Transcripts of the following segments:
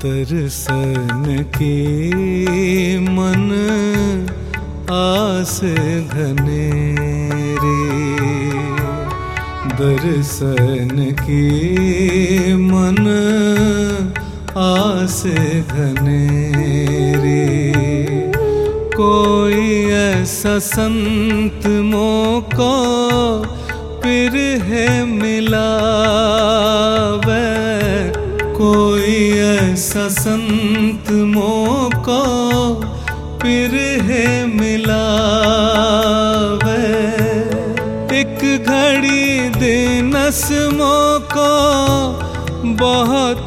दर्शन की मन आस घनेरी, दर्शन की मन आस घनेरी। कोई ऐसा संत मोको फिर है मिलावे, कोई ऐसा संत मोको फिर है मिलावे। एक घड़ी दिनस मोको बहुत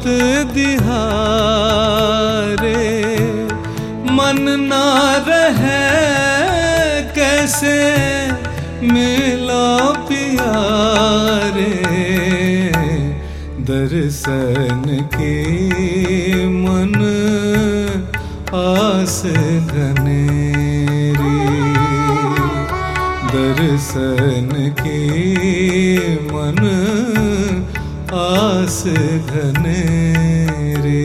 दिहारे, मन ना रहे कैसे मिला प्यारे। दर्शन की मन आस घनेरी, दर्शन की मन आस घनेरी।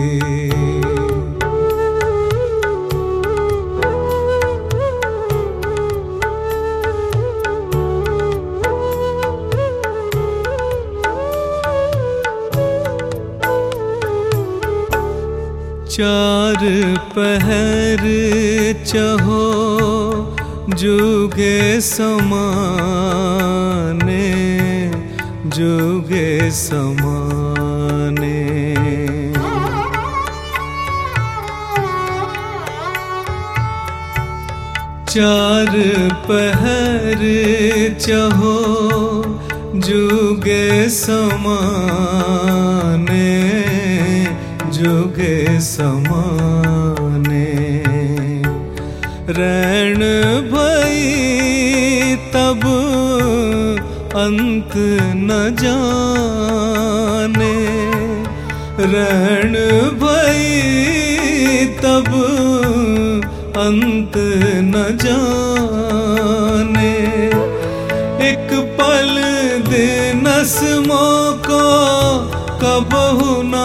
चार पहर चहो जुगे समाने, जुगे समाने। चार पहर चहो जुगे समाने, जुगे समाने। रैन भई तब अंत न जाने, रैन भई तब अंत न जाने। एक पल दिनस मोको कबहु ना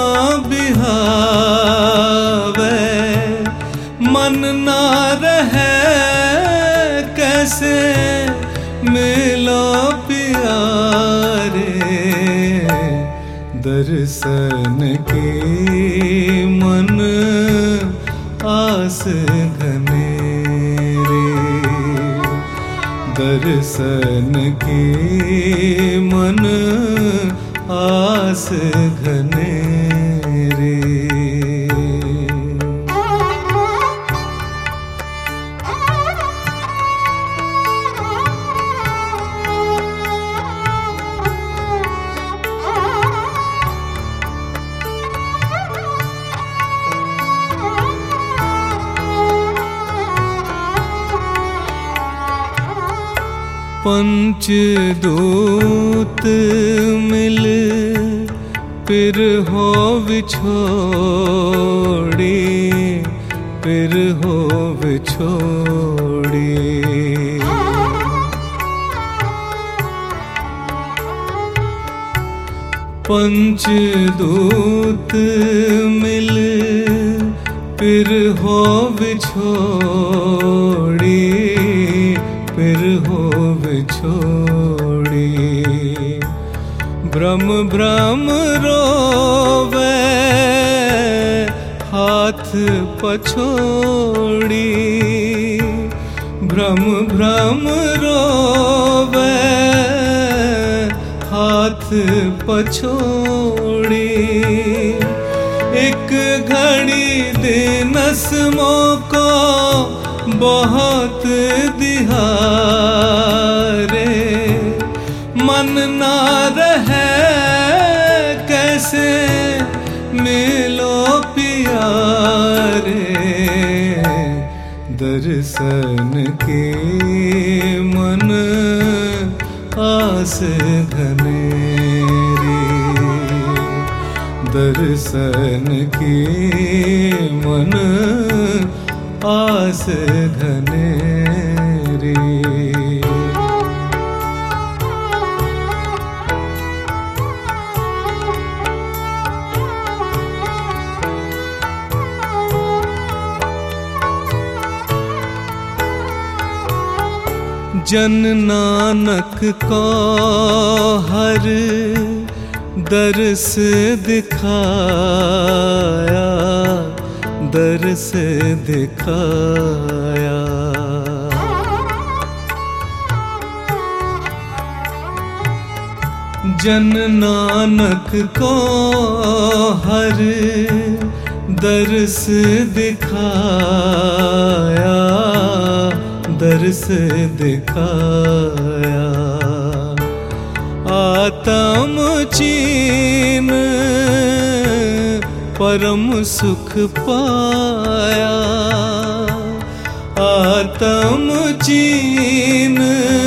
बिहावे, मन ना रहे कैसे मिलो प्यारे। दर्शन की मन आस घनेरी, दर्शन की मन आस घनेरी। पंचदूत मिल फिर हो विछोड़ी, फिर हो विछोड़ी। पंचदूत मिल फिर हो विछोड़ी, फिर हो विछोड़ी। ब्रह्म ब्रह्म रोवे हाथ पछोड़ी, ब्रह्म ब्रह्म रोवे हाथ पछोड़ी। एक घड़ी दिनस मोको बहुत दिहारे, मन ना रहे कैसे मिलो प्यारे। दर्शन की मन आस घनेरी, दर्शन की मन आस घनेरी। जन नानक को हर दर्श दिखाया, दर्श दिखाया। जन नानक को हर दर्श दिखाया, दर्श दिखाया। आत्म चीन परम सुख पाया, आत्म चीन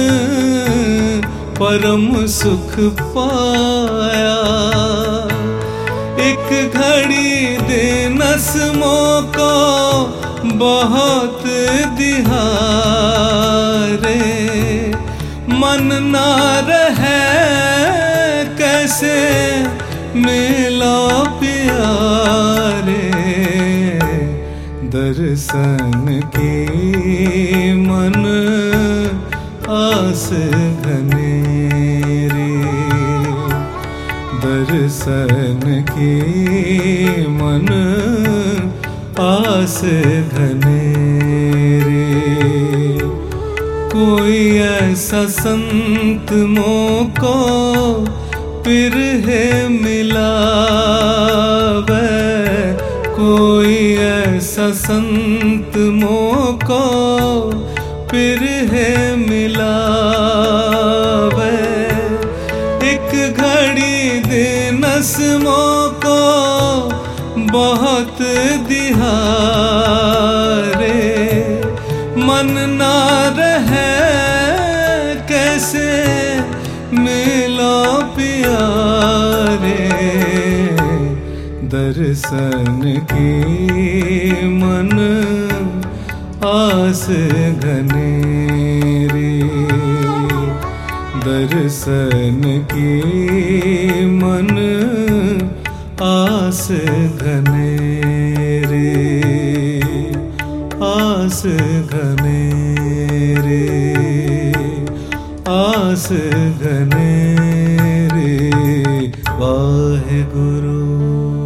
परम सुख पाया। एक घड़ी दिनस मोको बहुत दिहारे, मन ना रहे कैसे मिला प्यारे। दर्शन की मन आस घनेरी, दर्शन की मन आस घनेरी। कोई ऐसा संत मोको फिर है मिलावे, कोई ऐसा संत मोको फिर है मिलावे। एक घड़ी दिनस मोको बहुत दिहारे, मन ना रहे कैसे मिलो प्यारे। दर्शन की मन आस घनेरी, दर्शन की मन आस घनेरी, आस घनेरी, आस घनेरी। वाहे गुरु।